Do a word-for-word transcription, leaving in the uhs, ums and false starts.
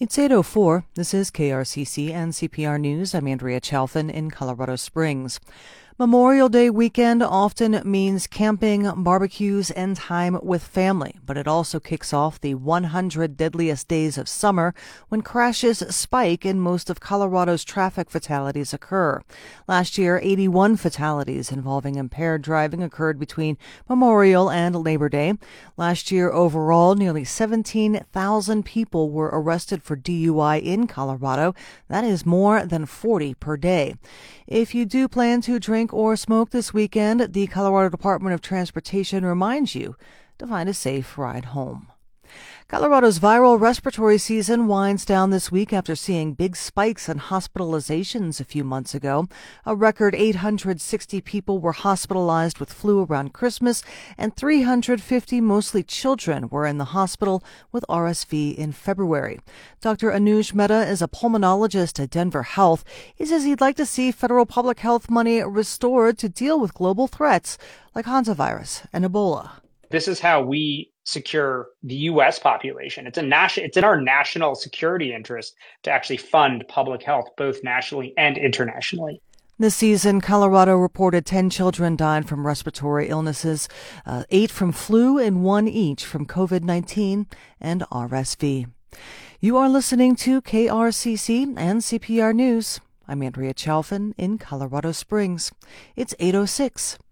It's eight oh four. This is K R C C and C P R News. I'm Andrea Chalfin in Colorado Springs. Memorial Day weekend often means camping, barbecues, and time with family, but it also kicks off the one hundred deadliest days of summer when crashes spike and most of Colorado's traffic fatalities occur. Last year, eighty-one fatalities involving impaired driving occurred between Memorial and Labor Day. Last year, overall, nearly seventeen thousand people were arrested for D U I in Colorado. That is more than forty per day. If you do plan to drink or smoke this weekend, the Colorado Department of Transportation reminds you to find a safe ride home. Colorado's viral respiratory season winds down this week after seeing big spikes in hospitalizations a few months ago. A record eight hundred sixty people were hospitalized with flu around Christmas, and three hundred fifty, mostly children, were in the hospital with R S V in February. Doctor Anuj Mehta is a pulmonologist at Denver Health. He says he'd like to see federal public health money restored to deal with global threats like hantavirus and Ebola. This is how we secure the U S population. It's a national, it's in our national security interest to actually fund public health, both nationally and internationally. This season, Colorado reported ten children died from respiratory illnesses, uh, eight from flu and one each from COVID nineteen and R S V. You are listening to K R C C and C P R News. I'm Andrea Chalfin in Colorado Springs. It's eight oh six.